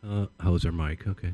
How's our mic? Okay.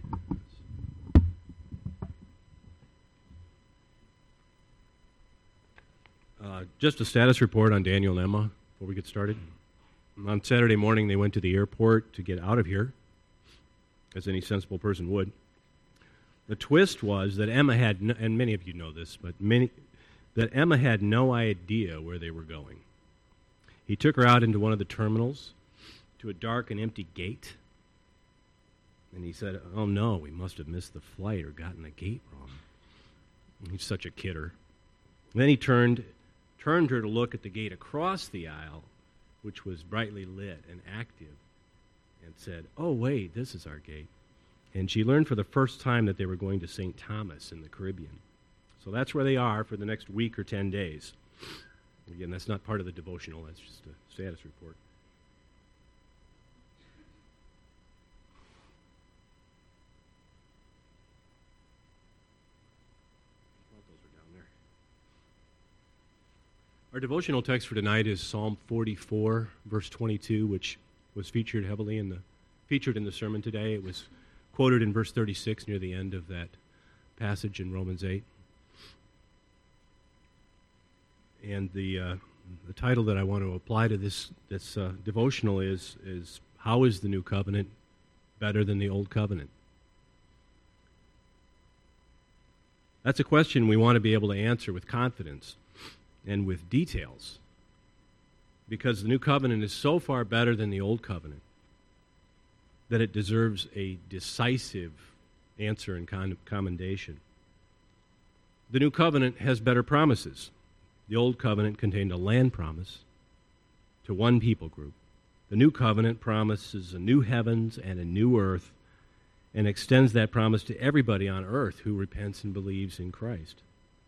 Just a status report on Daniel and Emma before we get started. On Saturday morning, they went to the airport to get out of here, as any sensible person would. The twist was that Emma had, and many of you know this, but that Emma had no idea where they were going. He took her out into one of the terminals to a dark and empty gate, and he said, "Oh no, we must have missed the flight or gotten the gate wrong." He's such a kidder. Then he turned her to look at the gate across the aisle, which was brightly lit and active, and said, "Oh wait, this is our gate." And she learned for the first time that they were going to St. Thomas in the Caribbean. So that's where they are for the next week or 10 days. Again, that's not part of the devotional, that's just a status report. Our devotional text for tonight is Psalm 44, verse 22, which was featured in the sermon today. It was quoted in verse 36 near the end of that passage in Romans 8. And the title that I want to apply to this devotional is How is the New Covenant better than the Old Covenant? That's a question we want to be able to answer with confidence and with details, because the New Covenant is so far better than the Old Covenant that it deserves a decisive answer and commendation. The New Covenant has better promises. The Old Covenant contained a land promise to one people group. The New Covenant promises a new heavens and a new earth and extends that promise to everybody on earth who repents and believes in Christ.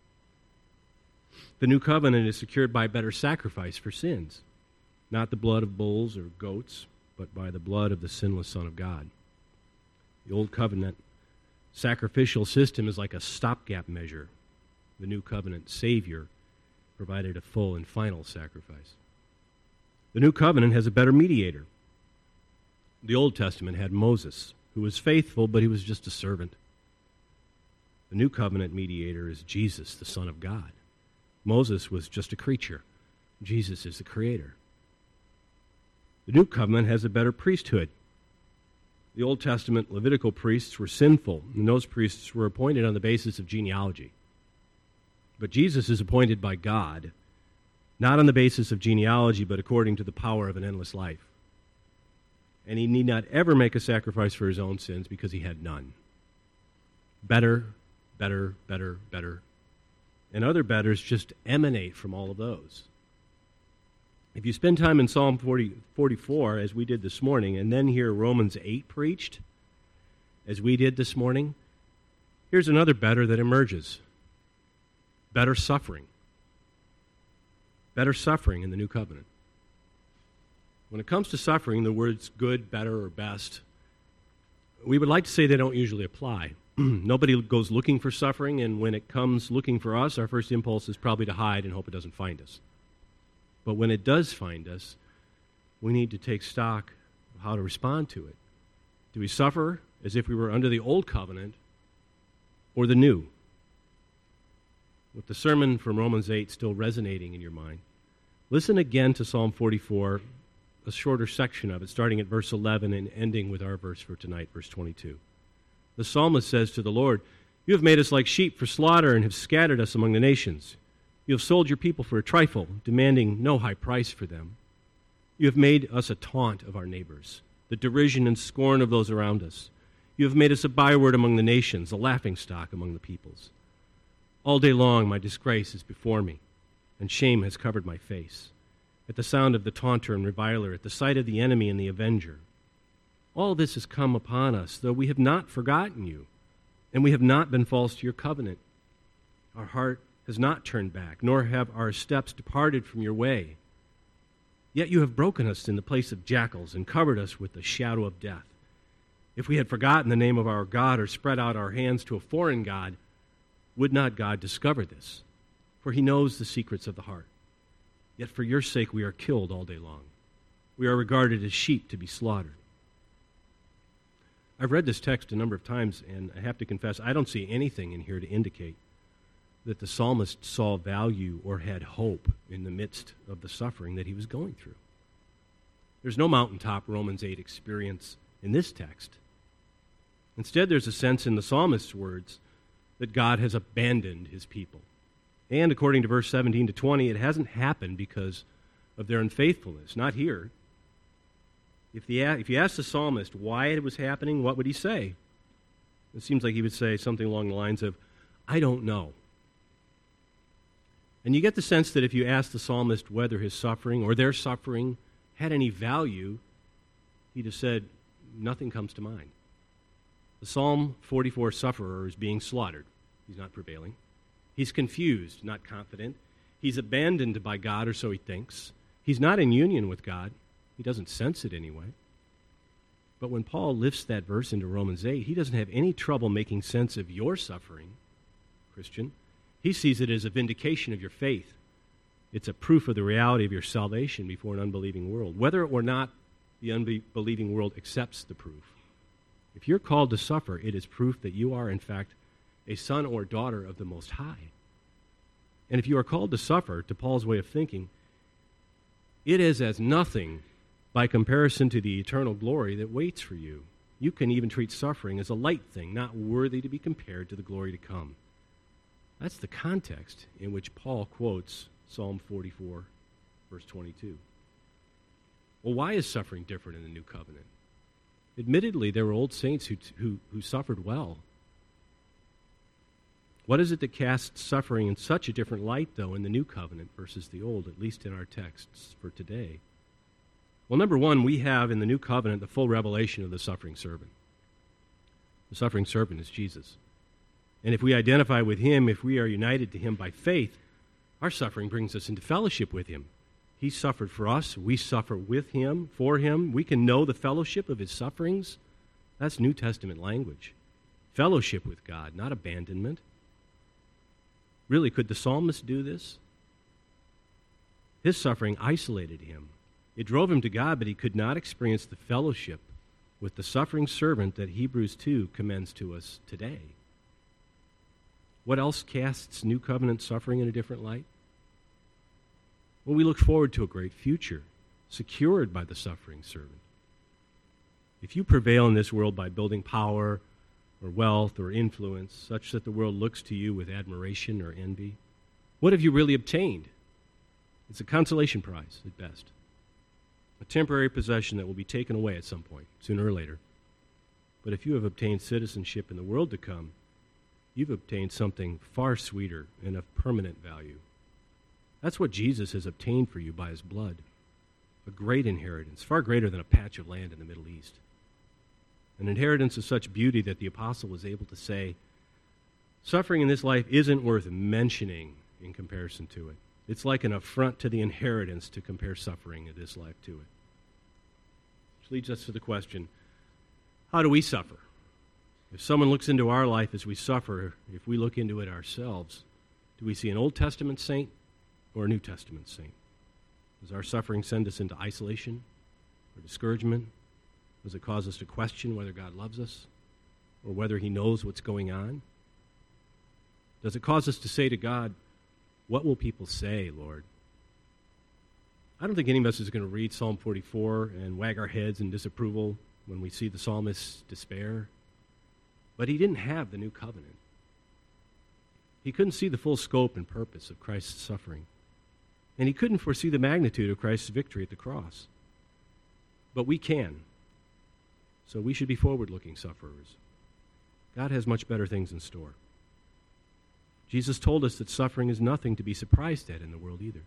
The New Covenant is secured by better sacrifice for sins, not the blood of bulls or goats, but by the blood of the sinless Son of God. The Old Covenant sacrificial system is like a stopgap measure. The New Covenant Savior provided a full and final sacrifice. The New Covenant has a better mediator. The Old Testament had Moses, who was faithful, but he was just a servant. The New Covenant mediator is Jesus, the Son of God. Moses was just a creature. Jesus is the Creator. The New Covenant has a better priesthood. The Old Testament Levitical priests were sinful, and those priests were appointed on the basis of genealogy. But Jesus is appointed by God, not on the basis of genealogy, but according to the power of an endless life. And he need not ever make a sacrifice for his own sins because he had none. Better, better, better, better. And other betters just emanate from all of those. If you spend time in Psalm 44, as we did this morning, and then hear Romans 8 preached, as we did this morning, here's another better that emerges. Better suffering. Better suffering in the New Covenant. When it comes to suffering, the words good, better, or best, we would like to say they don't usually apply. Nobody goes looking for suffering, and when it comes looking for us, our first impulse is probably to hide and hope it doesn't find us. But when it does find us, we need to take stock of how to respond to it. Do we suffer as if we were under the Old Covenant or the New? With the sermon from Romans 8 still resonating in your mind, listen again to Psalm 44, a shorter section of it, starting at verse 11 and ending with our verse for tonight, verse 22. The psalmist says to the Lord, "You have made us like sheep for slaughter and have scattered us among the nations. You have sold your people for a trifle, demanding no high price for them. You have made us a taunt of our neighbors, the derision and scorn of those around us. You have made us a byword among the nations, a laughingstock among the peoples. All day long my disgrace is before me, and shame has covered my face. At the sound of the taunter and reviler, at the sight of the enemy and the avenger. All this has come upon us, though we have not forgotten you, and we have not been false to your covenant. Our heart has not turned back, nor have our steps departed from your way. Yet you have broken us in the place of jackals and covered us with the shadow of death. If we had forgotten the name of our God or spread out our hands to a foreign god, would not God discover this? For he knows the secrets of the heart. Yet for your sake we are killed all day long. We are regarded as sheep to be slaughtered. I've read this text a number of times, and I have to confess, I don't see anything in here to indicate that the psalmist saw value or had hope in the midst of the suffering that he was going through. There's no mountaintop Romans 8 experience in this text. Instead, there's a sense in the psalmist's words that God has abandoned his people. And according to verse 17 to 20, it hasn't happened because of their unfaithfulness. Not here. If you ask the psalmist why it was happening, what would he say? It seems like he would say something along the lines of, I don't know. And you get the sense that if you ask the psalmist whether his suffering or their suffering had any value, he'd have said, nothing comes to mind. The Psalm 44 sufferer is being slaughtered. He's not prevailing. He's confused, not confident. He's abandoned by God, or so he thinks. He's not in union with God. He doesn't sense it anyway. But when Paul lifts that verse into Romans 8, he doesn't have any trouble making sense of your suffering, Christian. He sees it as a vindication of your faith. It's a proof of the reality of your salvation before an unbelieving world, whether or not the unbelieving world accepts the proof. If you're called to suffer, it is proof that you are, in fact, a son or daughter of the Most High. And if you are called to suffer, to Paul's way of thinking, it is as nothing by comparison to the eternal glory that waits for you. You can even treat suffering as a light thing, not worthy to be compared to the glory to come. That's the context in which Paul quotes Psalm 44, verse 22. Well, why is suffering different in the New Covenant? Admittedly, there were old saints who suffered well. What is it that casts suffering in such a different light, though, in the New Covenant versus the Old, at least in our texts for today? Well, number one, we have in the New Covenant the full revelation of the suffering servant. The suffering servant is Jesus. And if we identify with him, if we are united to him by faith, our suffering brings us into fellowship with him. He suffered for us. We suffer with him, for him. We can know the fellowship of his sufferings. That's New Testament language. Fellowship with God, not abandonment. Really, could the psalmist do this? His suffering isolated him. It drove him to God, but he could not experience the fellowship with the suffering servant that Hebrews 2 commends to us today. What else casts New Covenant suffering in a different light? Well, we look forward to a great future, secured by the suffering servant. If you prevail in this world by building power or wealth or influence, such that the world looks to you with admiration or envy, what have you really obtained? It's a consolation prize at best. A temporary possession that will be taken away at some point, sooner or later. But if you have obtained citizenship in the world to come, you've obtained something far sweeter and of permanent value. That's what Jesus has obtained for you by his blood. A great inheritance, far greater than a patch of land in the Middle East. An inheritance of such beauty that the apostle was able to say, suffering in this life isn't worth mentioning in comparison to it. It's like an affront to the inheritance to compare suffering in this life to it. Which leads us to the question, how do we suffer? If someone looks into our life as we suffer, if we look into it ourselves, do we see an Old Testament saint or a New Testament saint? Does our suffering send us into isolation or discouragement? Does it cause us to question whether God loves us or whether he knows what's going on? Does it cause us to say to God, what will people say, Lord? I don't think any of us is going to read Psalm 44 and wag our heads in disapproval when we see the psalmist's despair. But he didn't have the new covenant. He couldn't see the full scope and purpose of Christ's suffering. And he couldn't foresee the magnitude of Christ's victory at the cross. But we can. So we should be forward-looking sufferers. God has much better things in store. Jesus told us that suffering is nothing to be surprised at in the world either.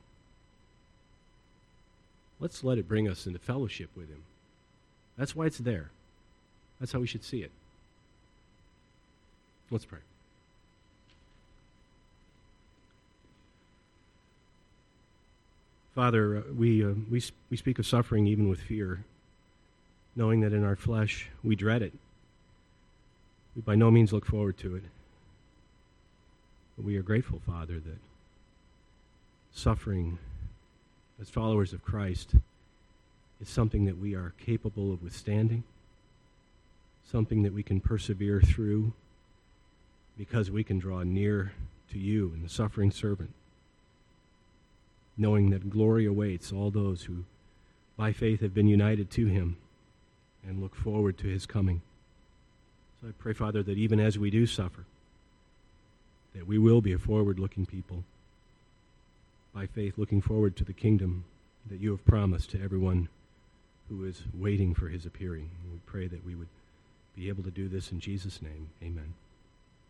Let's let it bring us into fellowship with him. That's why it's there. That's how we should see it. Let's pray. Father, we speak of suffering even with fear, knowing that in our flesh we dread it. We by no means look forward to it. But we are grateful, Father, that suffering as followers of Christ is something that we are capable of withstanding, something that we can persevere through because we can draw near to you and the suffering servant, knowing that glory awaits all those who by faith have been united to him and look forward to his coming. So I pray, Father, that even as we do suffer, that we will be a forward-looking people, by faith looking forward to the kingdom that you have promised to everyone who is waiting for his appearing. And we pray that we would be able to do this in Jesus' name. Amen.